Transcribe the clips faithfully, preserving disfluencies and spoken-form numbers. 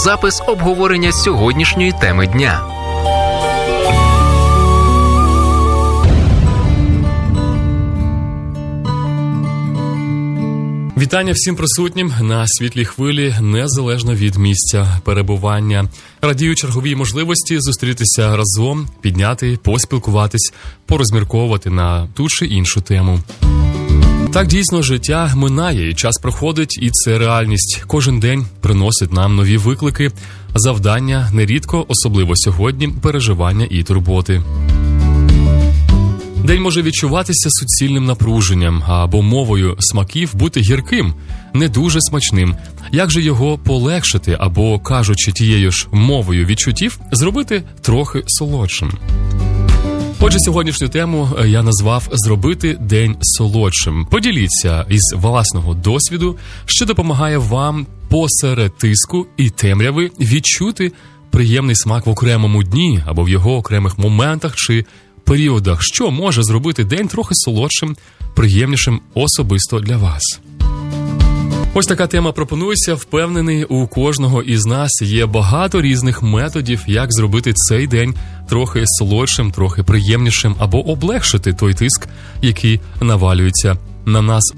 запис обговорення сьогоднішньої теми дня. Вітання всім присутнім на світлій хвилі, незалежно від місця перебування. Радію черговій можливості зустрітися разом, підняти, поспілкуватись, порозмірковувати на ту чи іншу тему. Так, дійсно, життя минає, і час проходить, і це реальність. Кожен день приносить нам нові виклики, завдання, нерідко, особливо сьогодні, переживання і турботи. День може відчуватися суцільним напруженням, або мовою смаків бути гірким, не дуже смачним. Як же його полегшити, або, кажучи тією ж мовою відчуттів, зробити трохи солодшим? Отже, сьогоднішню тему я назвав «Зробити день солодшим». Поділіться із власного досвіду, що допомагає вам посеред тиску і темряви відчути приємний смак в окремому дні або в його окремих моментах чи періодах, що може зробити день трохи солодшим, приємнішим особисто для вас. Ось така тема пропонується. Впевнений, у кожного із нас є багато різних методів, як зробити цей день трохи солодшим, трохи приємнішим, або облегшити той тиск, який навалюється на нас.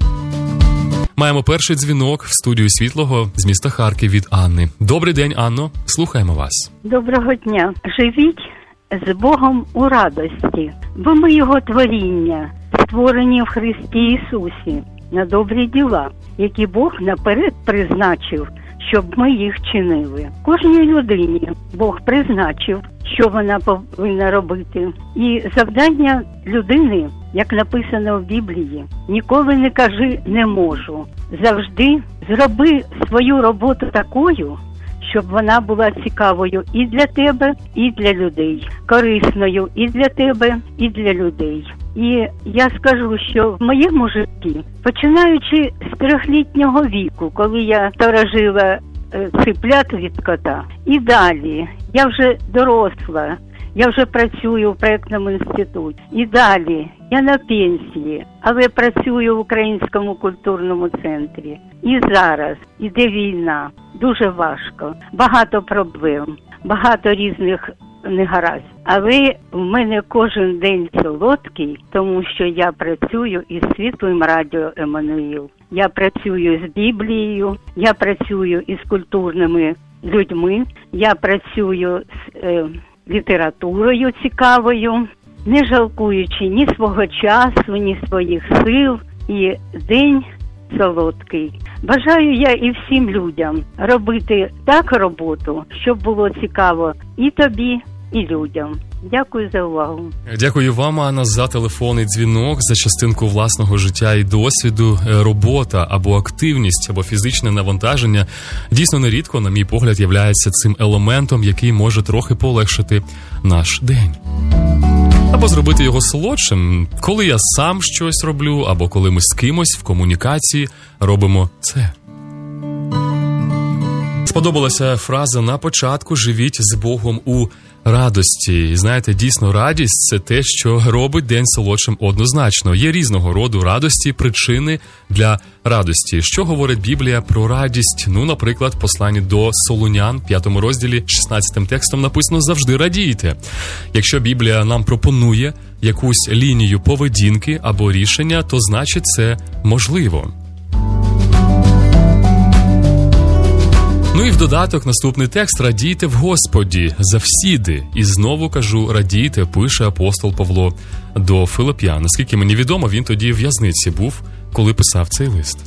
Маємо перший дзвінок в студію Світлого з міста Харків від Анни. Добрий день, Анно. Слухаємо вас. Доброго дня. Живіть з Богом у радості, бо ми Його творіння, створені в Христі Ісусі на добрі діла, які Бог наперед призначив, щоб ми їх чинили. Кожній людині Бог призначив, що вона повинна робити. І завдання людини, як написано в Біблії, ніколи не кажи «не можу». Завжди зроби свою роботу такою, щоб вона була цікавою і для тебе, і для людей, корисною і для тебе, і для людей. І я скажу, що в моєму житті, починаючи з трьохлітнього віку, коли я сторожила е, циплят від кота, і далі, я вже доросла, я вже працюю в проєктному інституті, і далі, я на пенсії, але працюю в Українському культурному центрі. І зараз іде війна, дуже важко, багато проблем, багато різних негараздів. Але в мене кожен день солодкий, тому що я працюю із Світлим радіо Еммануїл. Я працюю з Біблією, я працюю із культурними людьми, я працюю з е, літературою цікавою, не жалкуючи ні свого часу, ні своїх сил. І день солодкий. Бажаю я і всім людям робити так роботу, щоб було цікаво і тобі, і людям. Дякую за увагу. Дякую вам, Анна, за телефонний дзвінок, за частинку власного життя і досвіду. Робота або активність, або фізичне навантаження дійсно нерідко, на мій погляд, являється цим елементом, який може трохи полегшити наш день. Або зробити його солодшим, коли я сам щось роблю, або коли ми з кимось в комунікації робимо це. Сподобалася фраза на початку «Живіть з Богом у радості». І знаєте, дійсно, радість – це те, що робить день солодшим однозначно. Є різного роду радості, причини для радості. Що говорить Біблія про радість? Ну, наприклад, в посланні до Солунян, п'ятому розділі, шістнадцятим текстом написано «Завжди радійте». Якщо Біблія нам пропонує якусь лінію поведінки або рішення, то значить це можливо. Ну і в додаток наступний текст «Радійте в Господі завсіди». І знову кажу «радійте», пише апостол Павло до Филип'ян. Наскільки мені відомо, він тоді в в'язниці був, коли писав цей лист.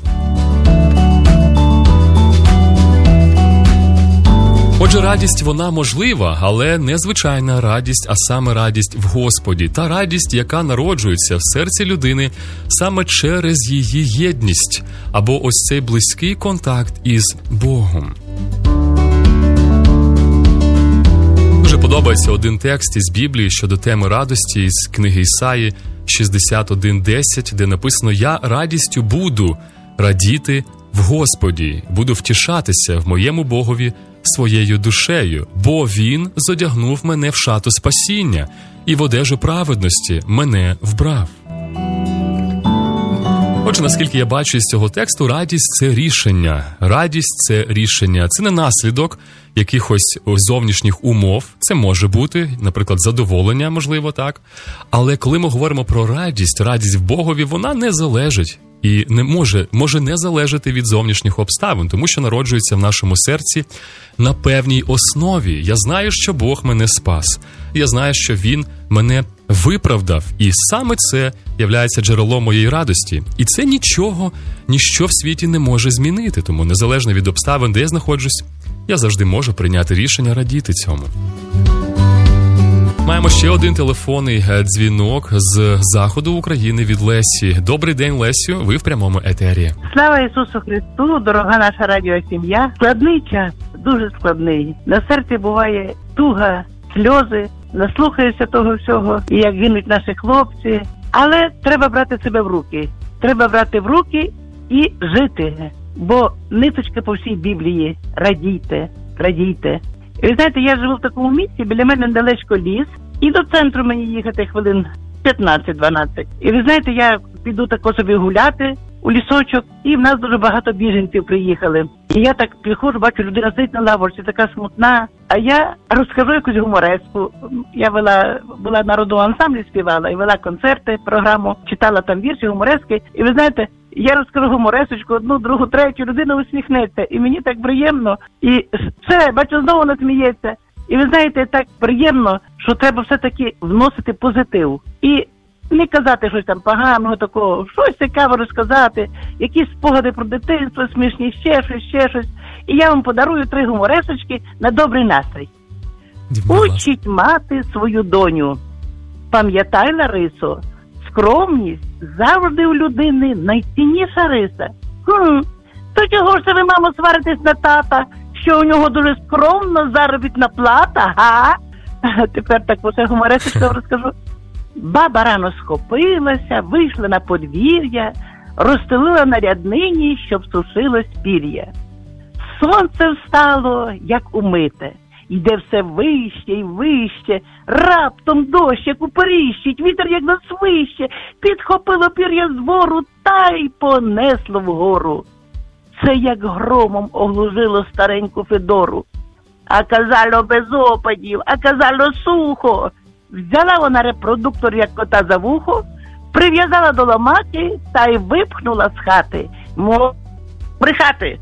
Отже, радість, вона можлива, але не звичайна радість, а саме радість в Господі. Та радість, яка народжується в серці людини саме через її єдність, або ось цей близький контакт із Богом. Дуже подобається один текст із Біблії щодо теми радості із книги Ісаї шістдесят один десять, де написано «Я радістю буду радіти в Господі, буду втішатися в моєму Богові своєю душею, бо Він зодягнув мене в шату спасіння і в одежу праведності мене вбрав». Отже, наскільки я бачу з цього тексту, радість – це рішення. Радість – це рішення. Це не наслідок якихось зовнішніх умов. Це може бути, наприклад, задоволення, можливо, так. Але коли ми говоримо про радість, радість в Богові, вона не залежить. І не може, може не залежати від зовнішніх обставин, тому що народжується в нашому серці на певній основі. Я знаю, що Бог мене спас. Я знаю, що Він мене виправдав. І саме це являється джерелом моєї радості. І це нічого, ніщо в світі не може змінити. Тому незалежно від обставин, де я знаходжусь, я завжди можу прийняти рішення радіти цьому. Маємо ще один телефонний дзвінок з заходу України від Лесі. Добрий день, Лесю, ви в прямому етері. Слава Ісусу Христу, дорога наша радіосім'я. Складний час, дуже складний. На серці буває туга, сльози, наслухаєшся того всього, і як гинуть наші хлопці. Але треба брати себе в руки. Треба брати в руки і жити. Бо ниточка по всій Біблії – радійте, радійте. І ви знаєте, я живу в такому місці, біля мене недалечко ліс, і до центру мені їхати хвилин п'ятнадцять-дванадцять. І ви знаєте, я піду тако собі гуляти у лісочок, і в нас дуже багато біженців приїхали. І я так приходжу, бачу, людина сидить на лавочці, така смутна, а я розкажу якусь гумореску. Я вела, була на родовому ансамблі, співала, і вела концерти, програму, читала там вірші, гуморески. І ви знаєте, я розкажу гуморесочку, одну, другу, третю, людина усміхнеться. І мені так приємно. І все, бачу, знову вона сміється. І ви знаєте, так приємно, що треба все-таки вносити позитив. І не казати щось там поганого такого, щось цікаве розказати, якісь спогади про дитинство, смішні, ще щось, ще щось. І я вам подарую три гуморесочки на добрий настрій. Учить мати свою доню. Пам'ятай, Ларисо, скромність завжди у людини найцінніша риса. Хм, то чого ж це ви, мамо, сваритесь на тата, що у нього дуже скромна заробітна плата, га? Тепер так усе гуморесочка розкажу. Баба рано схопилася, вийшла на подвір'я, розстелила на ряднині, щоб сушилось пір'я. Сонце встало, як умите, йде все вище і вище, раптом дощ, як уперіщить, вітер, як насвище, підхопило пір'я з вору та й понесло вгору. Це як громом оглужило стареньку Федору. А казало без опадів, а казало сухо. Взяла вона репродуктор, як кота за вухо, прив'язала до ломаки та й випхнула з хати. Мо брехати.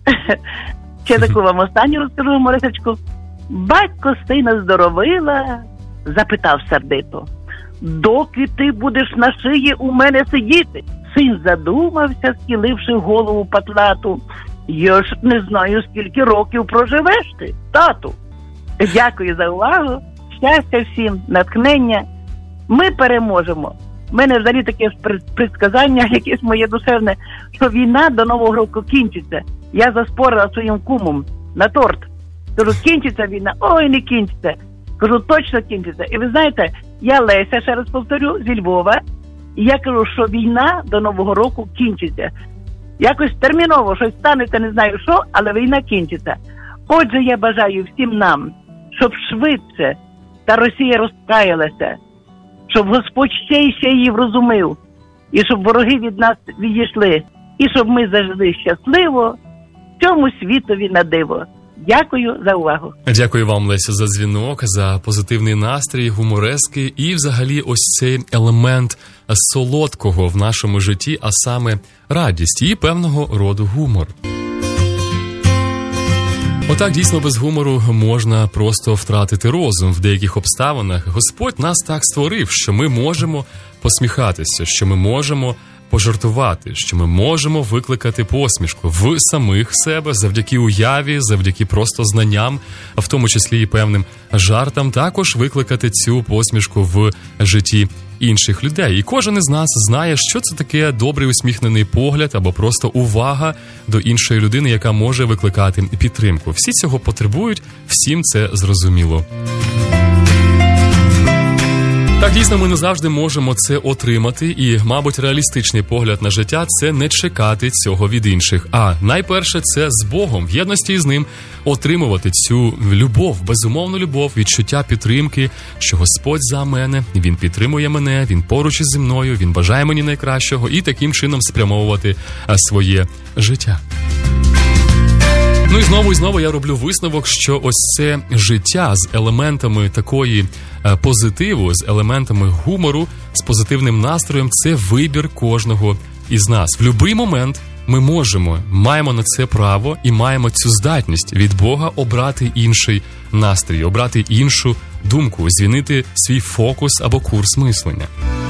Ще таку вам останню розкажу гуморесочку. Батько сина здоровила, запитав сердито: доки ти будеш на шиї у мене сидіти? Син задумався, схиливши голову патлату. Я ж не знаю, скільки років проживеш ти, тату. Дякую за увагу. Щастя всім, натхнення. Ми переможемо. У мене взагалі таке предсказання, якесь моє душевне, що війна до Нового року кінчиться. Я заспорила своїм кумом на торт. Кажу, кінчиться війна? Ой, не кінчиться. Кажу, точно кінчиться. І ви знаєте, я Леся, ще раз повторю, зі Львова. І я кажу, що війна до Нового року кінчиться. Якось терміново щось станеться, не знаю що, але війна кінчиться. Отже, я бажаю всім нам, щоб швидше та Росія розкаялася, щоб Господь ще й ще її врозумив, і щоб вороги від нас відійшли, і щоб ми зажили щасливо цьому світові на диво. Дякую за увагу. Дякую вам, Леся, за дзвінок, за позитивний настрій, гуморески і взагалі ось цей елемент солодкого в нашому житті, а саме радість і певного роду гумор. Отак, дійсно, без гумору можна просто втратити розум в деяких обставинах. Господь нас так створив, що ми можемо посміхатися, що ми можемо пожартувати, що ми можемо викликати посмішку в самих себе завдяки уяві, завдяки просто знанням, в тому числі і певним жартам, також викликати цю посмішку в житті інших людей. І кожен із нас знає, що це таке добрий усміхнений погляд або просто увага до іншої людини, яка може викликати підтримку. Всі цього потребують, всім це зрозуміло. Так, дійсно, ми не завжди можемо це отримати, і, мабуть, реалістичний погляд на життя – це не чекати цього від інших. А найперше – це з Богом, в єдності з Ним, отримувати цю любов, безумовну любов, відчуття підтримки, що Господь за мене, Він підтримує мене, Він поруч ізі мною, Він бажає мені найкращого, і таким чином спрямовувати своє життя. Ну і знову і знову я роблю висновок, що ось це життя з елементами такої е, позитиву, з елементами гумору, з позитивним настроєм – це вибір кожного із нас. В будь-який момент ми можемо, маємо на це право і маємо цю здатність від Бога обрати інший настрій, обрати іншу думку, змінити свій фокус або курс мислення.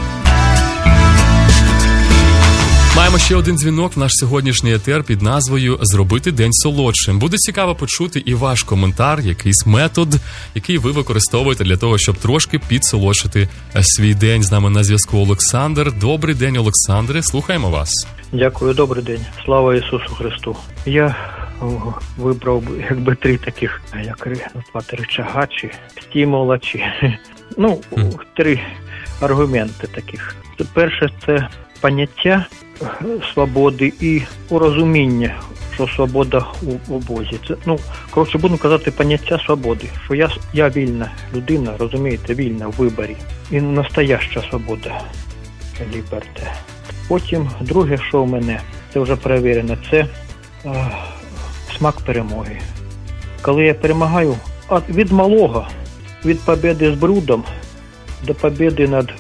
Маємо ще один дзвінок в наш сьогоднішній етер під назвою «Зробити день солодшим». Буде цікаво почути і ваш коментар, якийсь метод, який ви використовуєте для того, щоб трошки підсолодшити свій день. З нами на зв'язку Олександр. Добрий день, Олександре. Слухаємо вас. Дякую, добрий день. Слава Ісусу Христу. Я вибрав якби три таких, як назвати, рычага, чи стимула, чи, ну, mm. три аргументи таких. Перше – це поняття свободи і урозуміння, що свобода у, у Бозі. Це, ну, коротше, буду казати, поняття свободи, що я, я вільна людина, розумієте, вільна в виборі. І настояща свобода, ліберте. Потім, друге, що в мене, це вже перевірено, це е, смак перемоги. Коли я перемагаю, а від малого, від побєди з брудом до побєди над,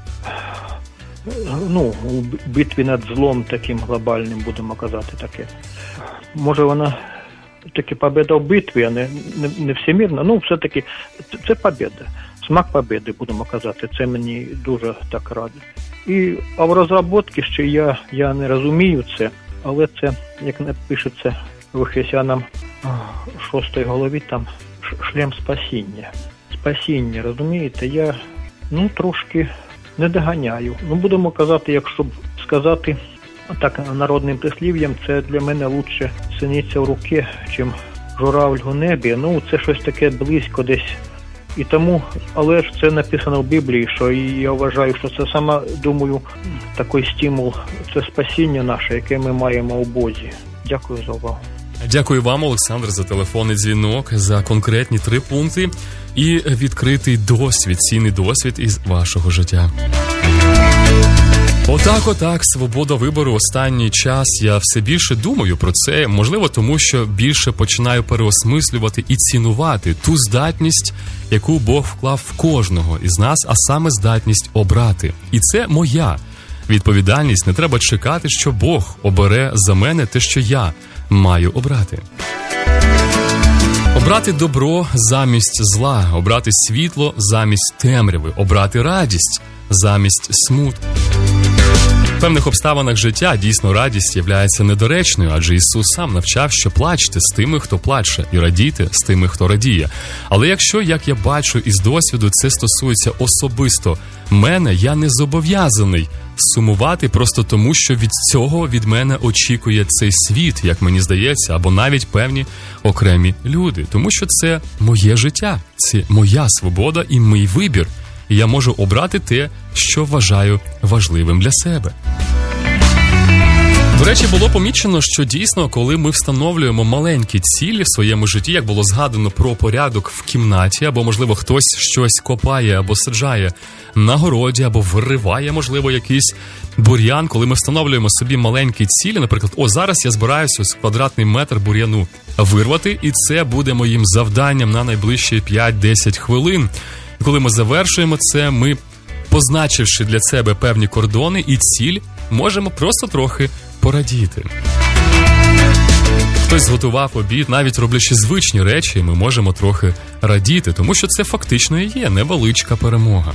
ну, у битві над злом таким глобальним, будемо казати таке. Може вона таки побєда в битві, а не, не, не всемірна, ну все-таки це побєда. Смак побєди, будемо казати, це мені дуже так радить. І, а в розробці ще я, я не розумію це, але це, як напишеться в Ефесянам шостій голові, там шлем спасіння. Спасіння, розумієте, я, ну, трошки не доганяю. Ну, будемо казати, якщо сказати так народним прислів'ям, це для мене лучше синиця в руці, чим журавль у небі. Ну, це щось таке близько десь. І тому, але ж це написано в Біблії, що і я вважаю, що це саме, думаю, такий стимул, це спасіння наше, яке ми маємо у Бозі. Дякую за увагу. Дякую вам, Олександр, за телефонний дзвінок, за конкретні три пункти і відкритий досвід, цінний досвід із вашого життя. Отак, отак, свобода вибору. Останній час я все більше думаю про це, можливо, тому що більше починаю переосмислювати і цінувати ту здатність, яку Бог вклав в кожного із нас, а саме здатність обрати. І це моя відповідальність. Не треба чекати, що Бог обере за мене те, що я маю обрати. Обрати добро замість зла, обрати світло замість темряви, обрати радість замість смутку. В певних обставинах життя дійсно радість являється недоречною, адже Ісус сам навчав, що плачте з тими, хто плаче, і радійте з тими, хто радіє. Але якщо, як я бачу із досвіду, це стосується особисто мене, я не зобов'язаний сумувати просто тому, що від цього від мене очікує цей світ, як мені здається, або навіть певні окремі люди. Тому що це моє життя, це моя свобода і мій вибір. І я можу обрати те, що вважаю важливим для себе. До речі, було помічено, що дійсно, коли ми встановлюємо маленькі цілі в своєму житті, як було згадано про порядок в кімнаті, або, можливо, хтось щось копає або саджає на городі, або вириває, можливо, якийсь бур'ян, коли ми встановлюємо собі маленькі цілі, наприклад, о, зараз я збираюся ось квадратний метр бур'яну вирвати, і це буде моїм завданням на найближчі п'ять-десять хвилин. І коли ми завершуємо це, ми, позначивши для себе певні кордони і ціль, можемо просто трохи порадіти. Хтось зготував обід, навіть роблячи звичні речі, ми можемо трохи радіти, тому що це фактично і є невеличка перемога.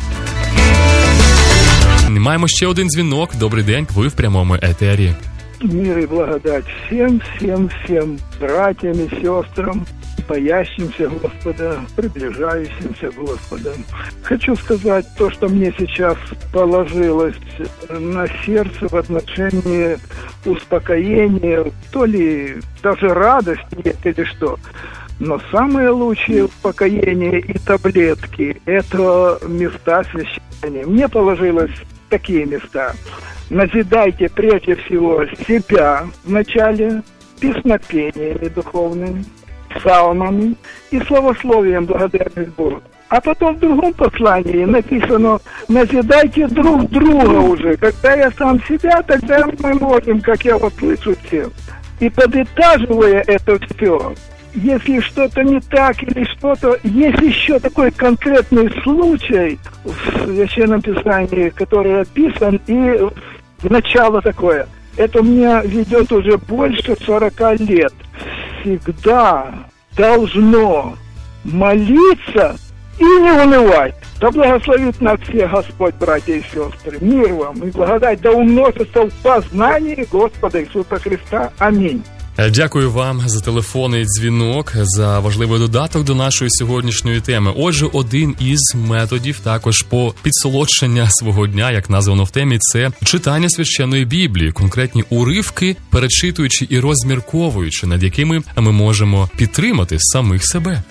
Маємо ще один дзвінок. Добрий день, ви в прямому етері. Мир и благодать всем, всем, всем братьям и сестрам, боящимся Господа, приближающимся Господа. Хочу сказать то, что мне сейчас положилось на сердце в отношении успокоения, то ли даже радость нет или что. Но самое лучшее успокоение и таблетки – это места священного Писания мне положилось такие места. Назидайте прежде всего себя вначале песнопениями духовными, псалмами и славословием благодарность Богу. А потом в другом послании написано: назидайте друг друга уже. Когда я сам себя, тогда мы можем, как я вот слышу всех. И подытаживая это все, если что-то не так или что-то, есть еще такой конкретный случай в Священном Писании, который описан, и в начало такое. Это у меня ведет уже больше сорока лет. Всегда должно молиться и не унывать. Да благословит нас всех Господь, братья и сестры. Мир вам и благодать да умножится в познании Господа Ісуса Христа. Амінь. Дякую вам за телефонний дзвінок, за важливий додаток до нашої сьогоднішньої теми. Отже, один із методів також по підсолодшення свого дня, як названо в темі, це читання священної Біблії, конкретні уривки, перечитуючи і розмірковуючи, над якими ми можемо підтримати самих себе.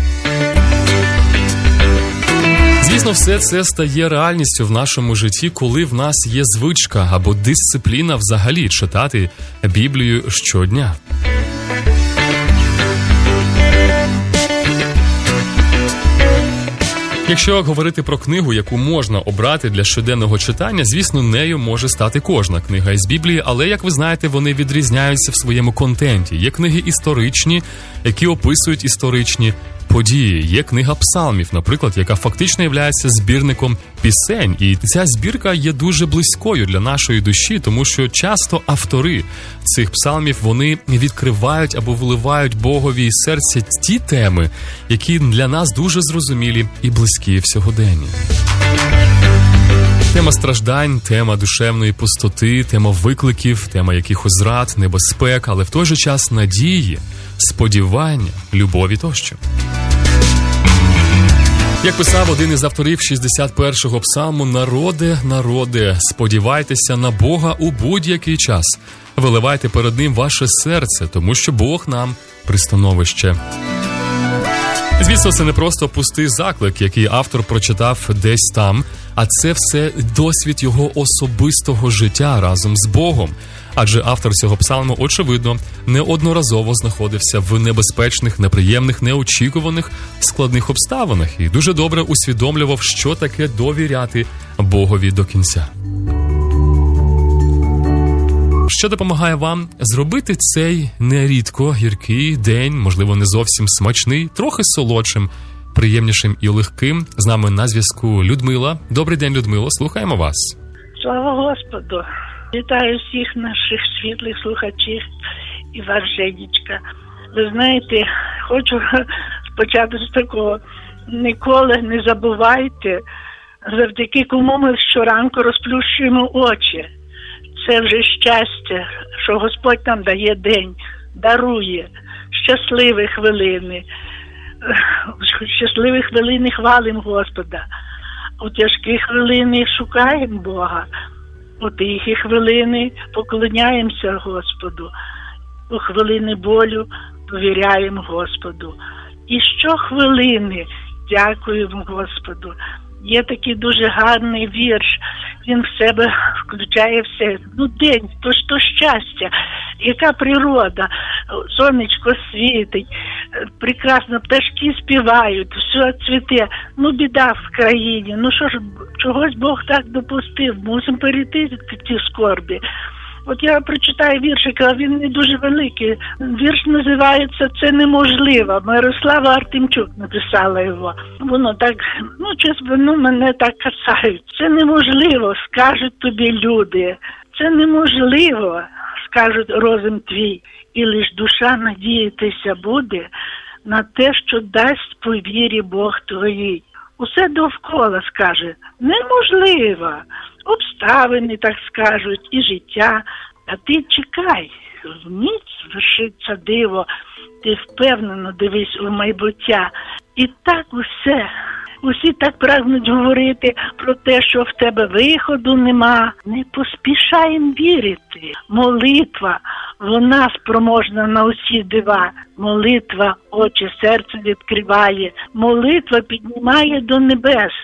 Звісно, все це стає реальністю в нашому житті, коли в нас є звичка або дисципліна взагалі читати Біблію щодня. Якщо говорити про книгу, яку можна обрати для щоденного читання, звісно, нею може стати кожна книга із Біблії, але, як ви знаєте, вони відрізняються в своєму контенті. Є книги історичні, які описують історичні події. Є книга псалмів, наприклад, яка фактично є збірником пісень. І ця збірка є дуже близькою для нашої душі, тому що часто автори цих псалмів, вони відкривають або вливають Богові із серця ті теми, які для нас дуже зрозумілі і близькі в сьогоденні. Тема страждань, тема душевної пустоти, тема викликів, тема якихось зрад, небезпек, але в той же час надії, сподівання, любові тощо. Як писав один із авторів шістдесят першого псалму: «Народе, народе, сподівайтеся на Бога у будь-який час. Виливайте перед Ним ваше серце, тому що Бог нам пристановище». Звісно, це не просто пустий заклик, який автор прочитав десь там, а це все досвід його особистого життя разом з Богом. Адже автор цього псалму, очевидно, неодноразово знаходився в небезпечних, неприємних, неочікуваних, складних обставинах і дуже добре усвідомлював, що таке довіряти Богові до кінця. Що допомагає вам зробити цей нерідко гіркий день, можливо, не зовсім смачний, трохи солодшим, приємнішим і легким? З нами на зв'язку Людмила. Добрий день, Людмило, слухаємо вас. Слава Господу! Вітаю всіх наших світлих слухачів і вас, Женечка. Ви знаєте, хочу почати з такого: ніколи не забувайте, завдяки кому ми щоранку розплющуємо очі. Це вже щастя, що Господь нам дає день, дарує щасливі хвилини. Щасливі хвилини хвалимо Господа. У тяжкі хвилини шукаємо Бога. У тихі хвилини поклоняємося Господу. У хвилини болю довіряємо Господу. І щохвилини дякуємо Господу. Є такий дуже гарний вірш, він в себе включає все. Ну, день, то ж то щастя, яка природа, сонечко світить, прекрасно, пташки співають, все цвіте. Ну, біда в країні, ну що ж, чогось Бог так допустив, мусимо перейти ці скорбі. От я прочитаю віршик, а він не дуже великий. Вірш називається «Це неможливо». Мирослава Артемчук написала його. Воно так, ну, чесно, воно мене так касають. Це неможливо, скажуть тобі люди. Це неможливо, скажуть розум твій. І лиш душа надіятися буде на те, що дасть по вірі Бог твоїй. Усе довкола скаже «неможливо». Обставини так скажуть, і життя. А ти чекай, вмить звершиться диво. Ти впевнено дивись у майбуття. І так усе. Усі так прагнуть говорити про те, що в тебе виходу нема. Не поспішаєм вірити. Молитва, вона спроможна на усі дива. Молитва очі серце відкриває. Молитва піднімає до небес.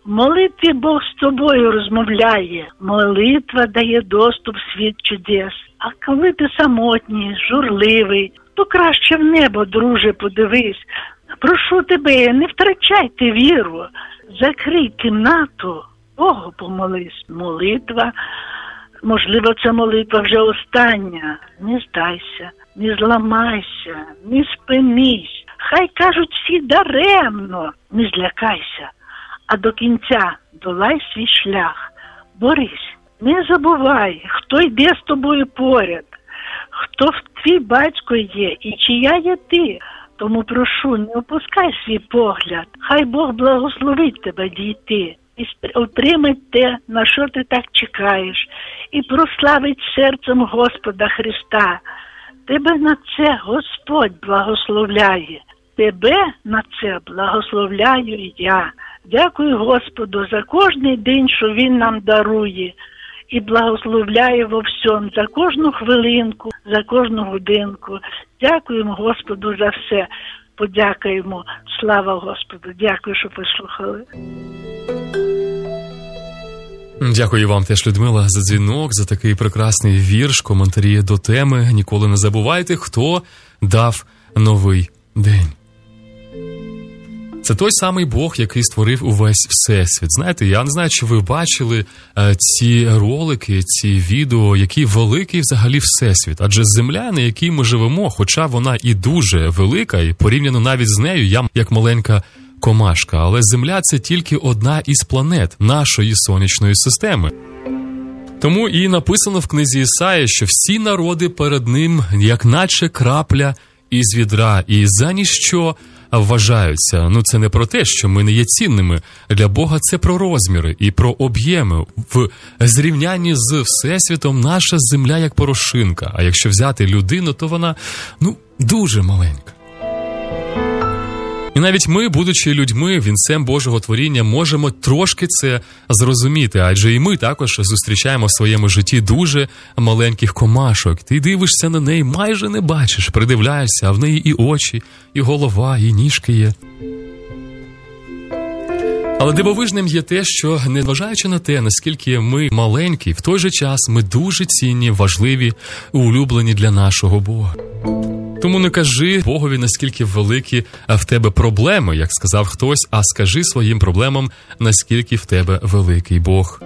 В молитві Бог з тобою розмовляє. Молитва дає доступ в світ чудес. А коли ти самотній, журливий, то краще в небо, друже, подивись. Прошу тебе, не втрачайте віру. Закрий кімнату, Богу помолись. Молитва, можливо, це молитва вже остання. Не здайся, не зламайся, не спинись. Хай кажуть всі даремно, не злякайся. А до кінця долай свій шлях. Борись, не забувай, хто йде з тобою поряд, хто твій батько є і чия є ти. Тому прошу, не опускай свій погляд. Хай Бог благословить тебе дійти. І отримать те, на що ти так чекаєш. І прославить серцем Господа Христа. Тебе на це Господь благословляє. Тебе на це благословляю і я. Дякую Господу за кожний день, що Він нам дарує. І благословляю во всьому, за кожну хвилинку, за кожну годинку. Дякуємо Господу за все. Подякуємо. Слава Господу. Дякую, що послухали. Дякую вам теж, Людмила, за дзвінок, за такий прекрасний вірш, коментарі до теми. Ніколи не забувайте, хто дав новий день. Це той самий Бог, який створив увесь Всесвіт. Знаєте, я не знаю, чи ви бачили е, ці ролики, ці відео, який великий взагалі Всесвіт. Адже Земля, на якій ми живемо, хоча вона і дуже велика, і порівняно навіть з нею, я як маленька комашка. Але Земля – це тільки одна із планет нашої сонячної системи. Тому і написано в книзі Ісаї, що всі народи перед ним, як наче крапля із відра, і за ніщо вважаються. Ну, це не про те, що ми не є цінними. Для Бога це про розміри і про об'єми. В зрівнянні з Всесвітом наша земля як порошинка. А якщо взяти людину, то вона, ну, дуже маленька. І навіть ми, будучи людьми, вінцем Божого творіння, можемо трошки це зрозуміти, адже і ми також зустрічаємо в своєму житті дуже маленьких комашок. Ти дивишся на неї, майже не бачиш, придивляєшся, а в неї і очі, і голова, і ніжки є. Але дивовижним є те, що, незважаючи на те, наскільки ми маленькі, в той же час ми дуже цінні, важливі, улюблені для нашого Бога. Тому не кажи Богові, наскільки великі в тебе проблеми, як сказав хтось, а скажи своїм проблемам, наскільки в тебе великий Бог.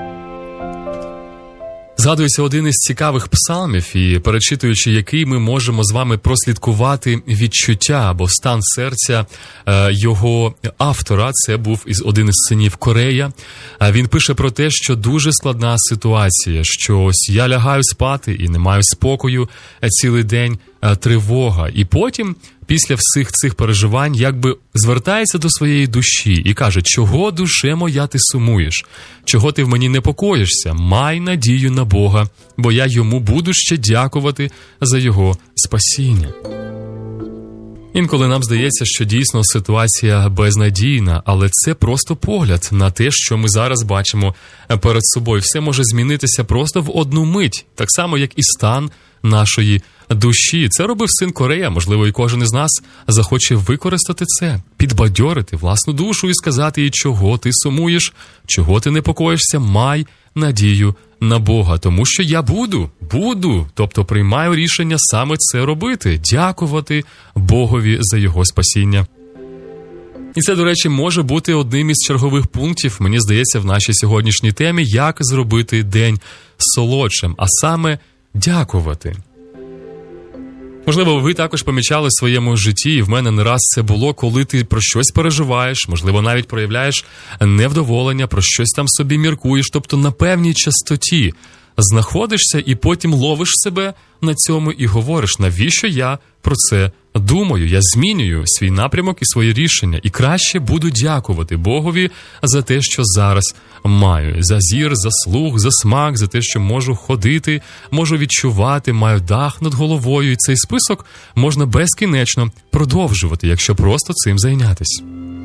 Згадується один із цікавих псалмів, і перечитуючи який, ми можемо з вами прослідкувати відчуття або стан серця е, його автора. Це був із один із синів Корея. Він пише про те, що дуже складна ситуація, що ось я лягаю спати і не маю спокою цілий день, е, тривога. І потім, після всіх цих переживань, якби звертається до своєї душі і каже: чого, душе моя, ти сумуєш? Чого ти в мені непокоїшся? Май надію на Бога, бо я йому буду ще дякувати за його спасіння. Інколи нам здається, що дійсно ситуація безнадійна, але це просто погляд на те, що ми зараз бачимо перед собою. Все може змінитися просто в одну мить, так само, як і стан нашої душі. Це робив син Корея, можливо, і кожен із нас захоче використати це, підбадьорити власну душу і сказати їй, чого ти сумуєш, чого ти непокоїшся, май надію на Бога, тому що я буду, буду, тобто приймаю рішення саме це робити, дякувати Богові за його спасіння. І це, до речі, може бути одним із чергових пунктів, мені здається, в нашій сьогоднішній темі, як зробити день солодшим, а саме дякувати. Можливо, ви також помічали в своєму житті, і в мене не раз це було, коли ти про щось переживаєш, можливо, навіть проявляєш невдоволення, про щось там собі міркуєш, тобто на певній частоті знаходишся і потім ловиш себе на цьому і говориш, навіщо я про це думаю, я змінюю свій напрямок і свої рішення, і краще буду дякувати Богові за те, що зараз маю, за зір, за слух, за смак, за те, що можу ходити, можу відчувати, маю дах над головою, і цей список можна безкінечно продовжувати, якщо просто цим зайнятися.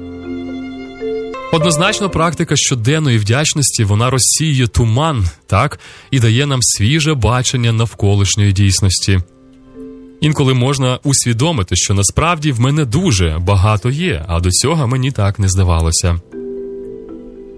Однозначно, практика щоденної вдячності, вона розсіює туман, так, і дає нам свіже бачення навколишньої дійсності. Інколи можна усвідомити, що насправді в мене дуже багато є, а до цього мені так не здавалося.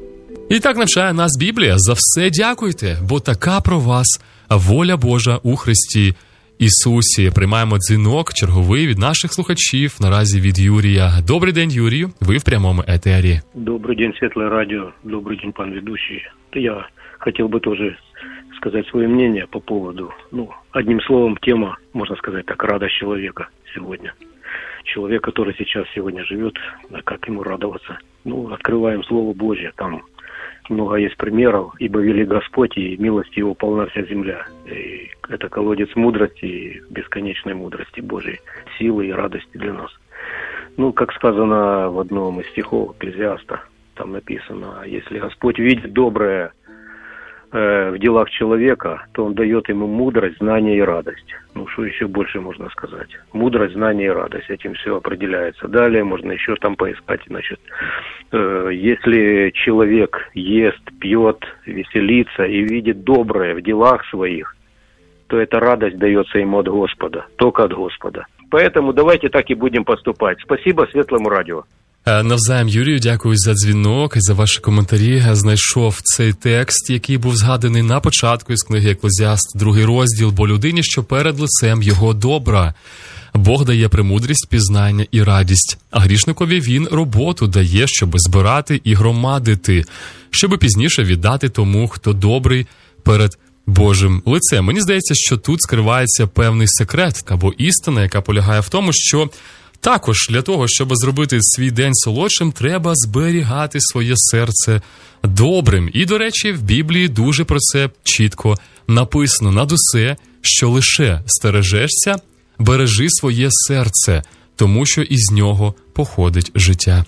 І так навчає нас Біблія. За все дякуйте, бо така про вас воля Божа у Христі Ісусі. Приймаємо дзвінок черговий від наших слухачів, наразі від Юрія. Добрий день, Юрію, ви в прямому етері. Добрый день, Светлое радио. Добрый день, пан ведущий. Я хотел бы тоже сказать свое мнение по поводу, ну, одним словом, тема, можно сказать так, радость человека сегодня. Человек, который сейчас сегодня живет, как ему радоваться? Ну, открываем Слово Божье, там много есть примеров, ибо велик Господь, и милость Его полна вся земля. И это колодец мудрости, и бесконечной мудрости Божьей, силы и радости для нас. Ну, как сказано в одном из стихов Экклезиаста, там написано, если Господь видит доброе э, в делах человека, то Он дает ему мудрость, знание и радость. Ну, что еще больше можно сказать? Мудрость, знание и радость, этим все определяется. Далее можно еще там поискать, значит, э, если человек ест, пьет, веселится и видит доброе в делах своих, то эта радость дается ему от Господа, только от Господа. Поэтому давайте так и будем поступать. Спасибо Светлому радио. Навзаєм, Юрію, дякую за дзвінок і за ваші коментарі. Знайшов цей текст, який був згаданий на початку із книги Екклезіаст, другий розділ, бо людині, що перед лицем його добра. Бог дає премудрість, пізнання і радість, а грішникові він роботу дає, щоби збирати і громадити, щоби пізніше віддати тому, хто добрий перед Божим лицем. Мені здається, що тут скривається певний секрет або істина, яка полягає в тому, що також для того, щоб зробити свій день солодшим, треба зберігати своє серце добрим. І, до речі, в Біблії дуже про це чітко написано. Над усе, що лише стережешся, бережи своє серце, тому що із нього походить життя.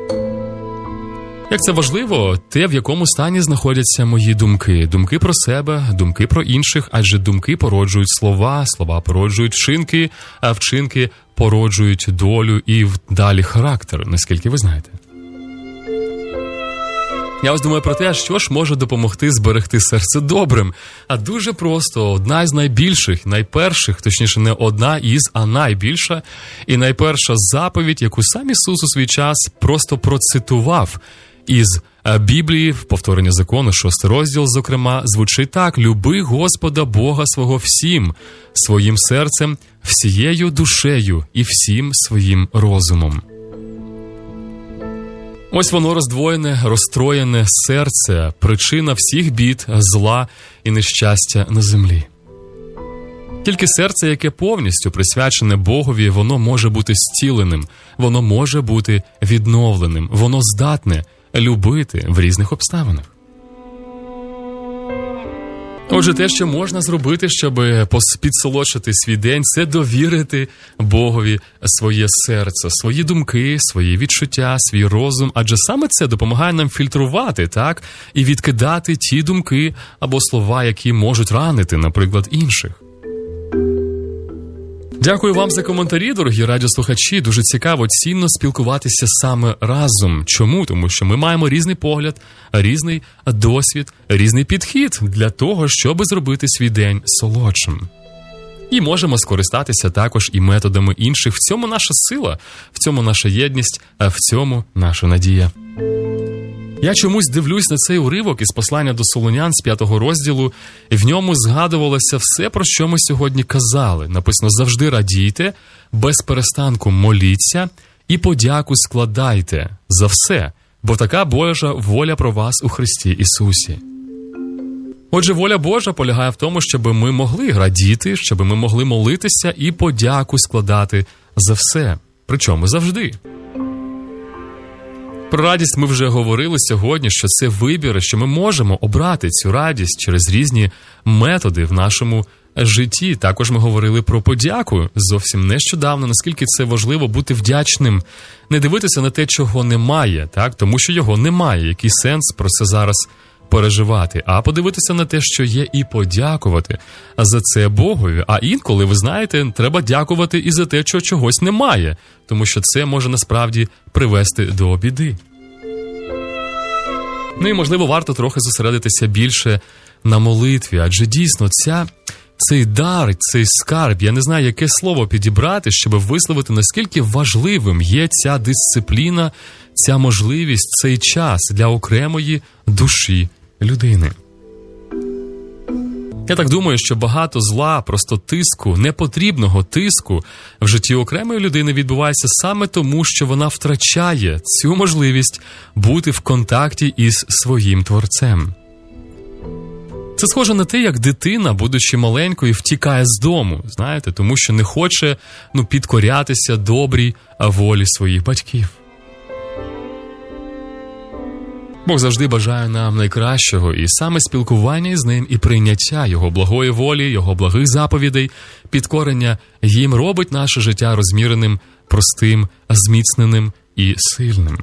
Як це важливо, те, в якому стані знаходяться мої думки. Думки про себе, думки про інших, адже думки породжують слова, слова породжують вчинки, а вчинки породжують долю і далі характер, наскільки ви знаєте. Я ось думаю про те, що ж може допомогти зберегти серце добрим. А дуже просто, одна із найбільших, найперших, точніше не одна із, а найбільша і найперша заповідь, яку сам Ісус у свій час просто процитував із Біблії, в повторення закону, шостий розділ, зокрема, звучить так: «Люби Господа Бога свого всім своїм серцем, всією душею і всім своїм розумом». Ось воно роздвоєне, розстроєне серце, причина всіх бід, зла і нещастя на землі. Тільки серце, яке повністю присвячене Богові, воно може бути зціленим, воно може бути відновленим, воно здатне любити в різних обставинах. Отже, те, що можна зробити, щоб підсолодшити свій день, це довірити Богові своє серце, свої думки, свої відчуття, свій розум, адже саме це допомагає нам фільтрувати, так, і відкидати ті думки або слова, які можуть ранити, наприклад, інших. Дякую вам за коментарі, дорогі радіослухачі. Дуже цікаво, цінно спілкуватися саме разом. Чому? Тому що ми маємо різний погляд, різний досвід, різний підхід для того, щоб зробити свій день солодшим. І можемо скористатися також і методами інших. В цьому наша сила, в цьому наша єдність, а в цьому наша надія. Я чомусь дивлюсь на цей уривок із послання до Солонян з п'ятого розділу, і в ньому згадувалося все, про що ми сьогодні казали. Написано: «Завжди радійте, без перестанку моліться і подяку складайте за все, бо така Божа воля про вас у Христі Ісусі». Отже, воля Божа полягає в тому, щоб ми могли радіти, щоб ми могли молитися і подяку складати за все. Причому завжди. Про радість ми вже говорили сьогодні, що це вибір, що ми можемо обрати цю радість через різні методи в нашому житті. Також ми говорили про подяку зовсім нещодавно, наскільки це важливо бути вдячним, не дивитися на те, чого немає, так, тому що його немає. Який сенс про це зараз переживати, а подивитися на те, що є, і подякувати за це Богові. А інколи, ви знаєте, треба дякувати і за те, що чогось немає, тому що це може насправді привести до біди. Ну і, можливо, варто трохи зосередитися більше на молитві, адже дійсно ця, цей дар, цей скарб, я не знаю, яке слово підібрати, щоб висловити, наскільки важливим є ця дисципліна, ця можливість, цей час для окремої душі людини. Я так думаю, що багато зла, просто тиску, непотрібного тиску в житті окремої людини відбувається саме тому, що вона втрачає цю можливість бути в контакті із своїм Творцем. Це схоже на те, як дитина, будучи маленькою, втікає з дому, знаєте, тому що не хоче, ну, підкорятися добрій волі своїх батьків. Бог завжди бажає нам найкращого, і саме спілкування із ним і прийняття його благої волі, його благих заповідей, підкорення їм робить наше життя розміреним, простим, зміцненим і сильним.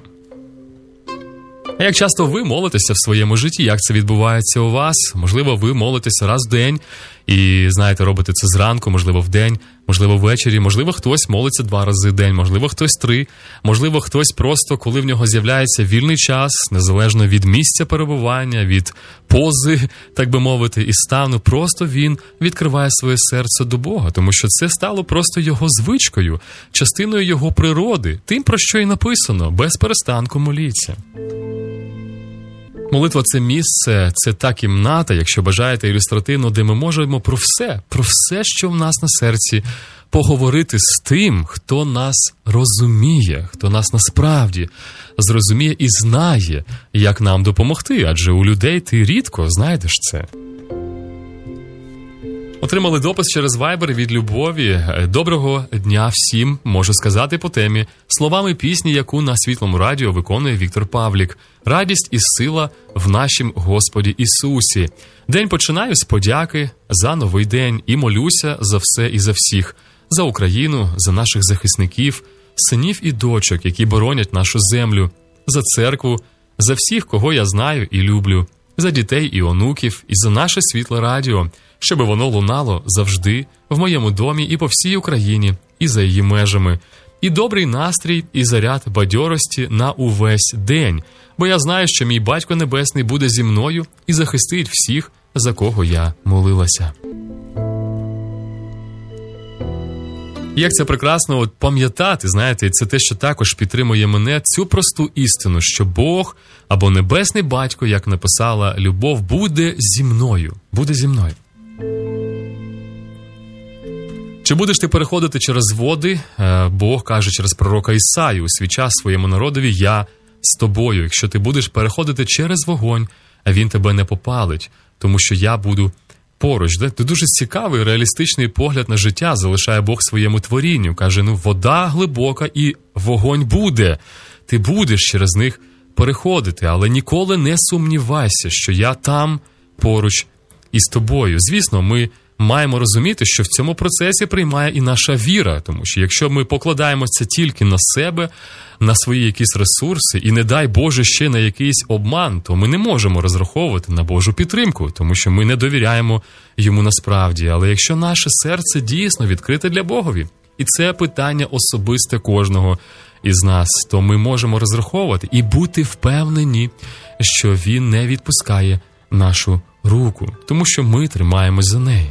А як часто ви молитеся в своєму житті? Як це відбувається у вас? Можливо, ви молитеся раз в день і, знаєте, робите це зранку, можливо, в день, можливо, ввечері, можливо, хтось молиться два рази в день, можливо, хтось три, можливо, хтось просто, коли в нього з'являється вільний час, незалежно від місця перебування, від пози, так би мовити, і стану, просто він відкриває своє серце до Бога, тому що це стало просто його звичкою, частиною його природи, тим, про що і написано, без перестанку моліться. Молитва – це місце, це та кімната, якщо бажаєте ілюстративно, де ми можемо про все, про все, що в нас на серці, поговорити з тим, хто нас розуміє, хто нас насправді зрозуміє і знає, як нам допомогти, адже у людей ти рідко знайдеш це. Отримали допис через Viber від Любові. Доброго дня всім, можу сказати по темі, словами пісні, яку на Світлому радіо виконує Віктор Павлік. Радість і сила в нашім Господі Ісусі. День починаю з подяки за новий день і молюся за все і за всіх. За Україну, за наших захисників, синів і дочок, які боронять нашу землю. За церкву, за всіх, кого я знаю і люблю. За дітей і онуків, і за наше Світле радіо, щоб воно лунало завжди в моєму домі і по всій Україні, і за її межами. І добрий настрій, і заряд бадьорості на увесь день, бо я знаю, що мій Батько Небесний буде зі мною і захистить всіх, за кого я молилася. Як це прекрасно от пам'ятати, знаєте, і це те, що також підтримує мене, цю просту істину, що Бог або Небесний Батько, як написала Любов, буде зі мною, буде зі мною. Чи будеш ти переходити через води? Бог каже через пророка Ісаю у свій час своєму народові: «Я з тобою». Якщо ти будеш переходити через вогонь, він тебе не попалить, тому що я буду поруч. Це дуже цікавий, реалістичний погляд на життя залишає Бог своєму творінню. Каже, ну вода глибока і вогонь буде. Ти будеш через них переходити, але ніколи не сумнівайся, що я там поруч із тобою. Звісно, ми маємо розуміти, що в цьому процесі приймає і наша віра, тому що якщо ми покладаємося тільки на себе, на свої якісь ресурси, і не дай Боже ще на якийсь обман, то ми не можемо розраховувати на Божу підтримку, тому що ми не довіряємо йому насправді. Але якщо наше серце дійсно відкрите для Богові, і це питання особисте кожного із нас, то ми можемо розраховувати і бути впевнені, що він не відпускає нашу руку, тому що ми тримаємось за неї.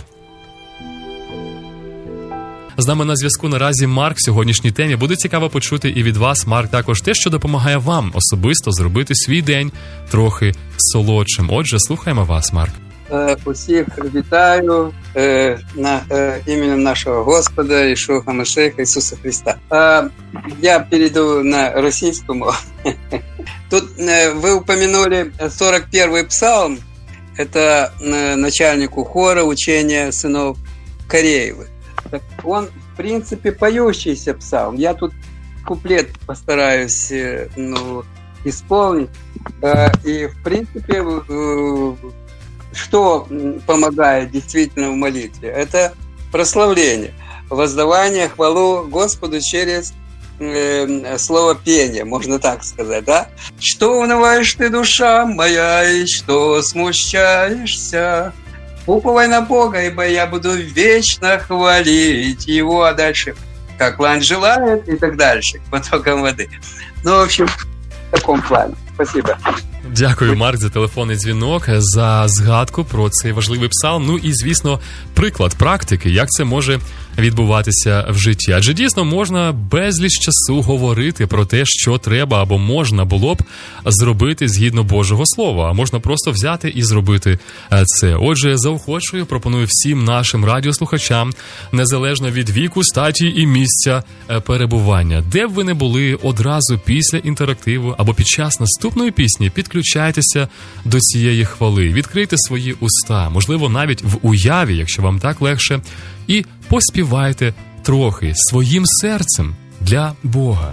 З нами на зв'язку наразі Марк в сьогоднішній темі. Буде цікаво почути і від вас, Марк, також те, що допомагає вам особисто зробити свій день трохи солодшим. Отже, слухаємо вас, Марк. Усіх вітаю е, на е, іменем нашого Господа Ішуа Машеха Ісуса Христа. Е, я перейду на російському. Тут е, ви упомянули сорок первый псалм. Это э, начальнику хора учения сынов Кореевых. Так он, в принципе, поющийся псалм. Я тут куплет постараюсь э, ну, исполнить. Э, и, в принципе, э, что помогает действительно в молитве? Это прославление, воздавание хвалу Господу через э, слово пение, можно так сказать, да? Что унываешь ты, душа моя, и что смущаешься? Уповай на Бога, ибо я буду вечно хвалить Его, а дальше, как лань желает, и так дальше, к потокам воды. Ну, в общем, в таком плане. Спасибо. Дякую, Марк, за телефонний дзвінок, за згадку про цей важливий псалм. Ну і, звісно, приклад практики, як це може відбуватися в житті. Адже дійсно можна безліч часу говорити про те, що треба або можна було б зробити згідно Божого Слова, а можна просто взяти і зробити це. Отже, заохочую, пропоную всім нашим радіослухачам, незалежно від віку, статі і місця перебування, де б ви не були, одразу після інтерактиву або під час наступної пісні підключайтеся до цієї хвали, відкрийте свої уста, можливо, навіть в уяві, якщо вам так легше, і поспівайте трохи своїм серцем для Бога.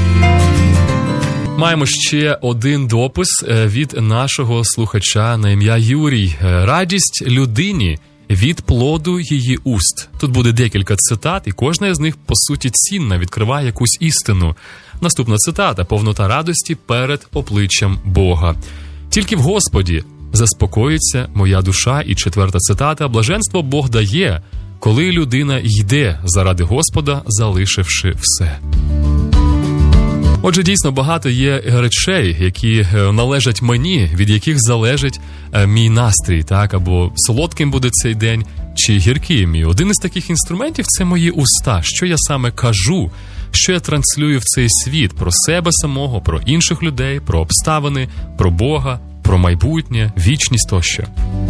Маємо ще один допис від нашого слухача на ім'я Юрій. «Радість людині від плоду її уст». Тут буде декілька цитат, і кожна з них, по суті, цінна, відкриває якусь істину. Наступна цитата: «Повнота радості перед обличчям Бога. Тільки в Господі заспокоїться моя душа». І четверта цитата: «Блаженство Бог дає, коли людина йде заради Господа, залишивши все». Отже, дійсно, багато є речей, які належать мені, від яких залежить мій настрій, так, або солодким буде цей день, чи гірким. І один із таких інструментів – це мої уста, що я саме кажу, що я транслюю в цей світ про себе самого, про інших людей, про обставини, про Бога, про майбутнє, вічність тощо.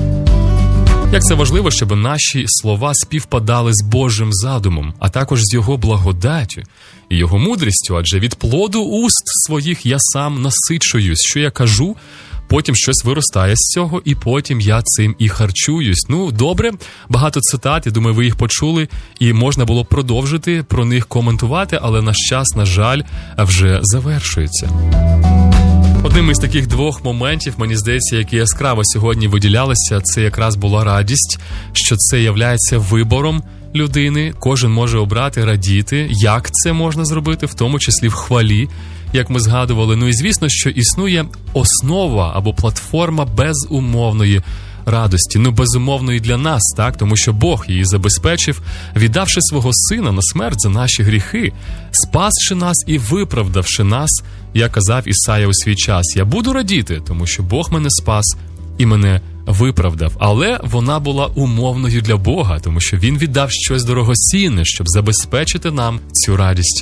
Як це важливо, щоб наші слова співпадали з Божим задумом, а також з Його благодаттю і Його мудрістю, адже від плоду уст своїх я сам насичуюсь, що я кажу, потім щось виростає з цього, і потім я цим і харчуюсь. Ну, добре, багато цитат, я думаю, ви їх почули, і можна було продовжити про них коментувати, але наш час, на жаль, вже завершується. Одним із таких двох моментів, мені здається, які яскраво сьогодні виділялися, це якраз була радість, що це являється вибором людини. Кожен може обрати, радіти. Як це можна зробити, в тому числі в хвалі, як ми згадували. Ну і звісно, що існує основа або платформа безумовної радості, ну безумовної для нас, так, тому що Бог її забезпечив, віддавши свого Сина на смерть за наші гріхи, спасши нас і виправдавши нас, як казав Ісая у свій час. Я буду радіти, тому що Бог мене спас і мене виправдав. Але вона була умовною для Бога, тому що Він віддав щось дорогоцінне, щоб забезпечити нам цю радість.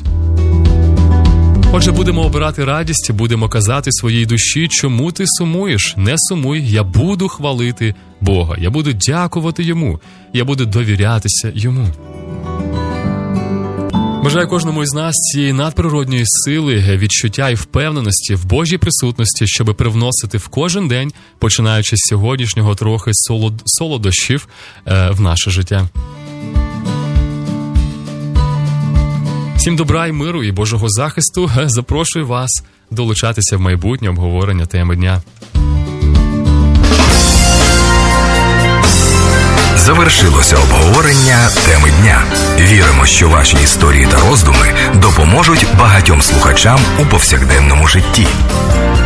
Отже, будемо обирати радість, будемо казати своїй душі, чому ти сумуєш? Не сумуй, я буду хвалити Бога, я буду дякувати Йому, я буду довірятися Йому. Бажаю кожному із нас цієї надприродньої сили, відчуття і впевненості в Божій присутності, щоб привносити в кожен день, починаючи з сьогоднішнього, трохи солод... солодощів е, в наше життя. Всім добра і миру і Божого захисту. Запрошую вас долучатися в майбутнє обговорення теми дня. Завершилося обговорення теми дня. Віримо, що ваші історії та роздуми допоможуть багатьом слухачам у повсякденному житті.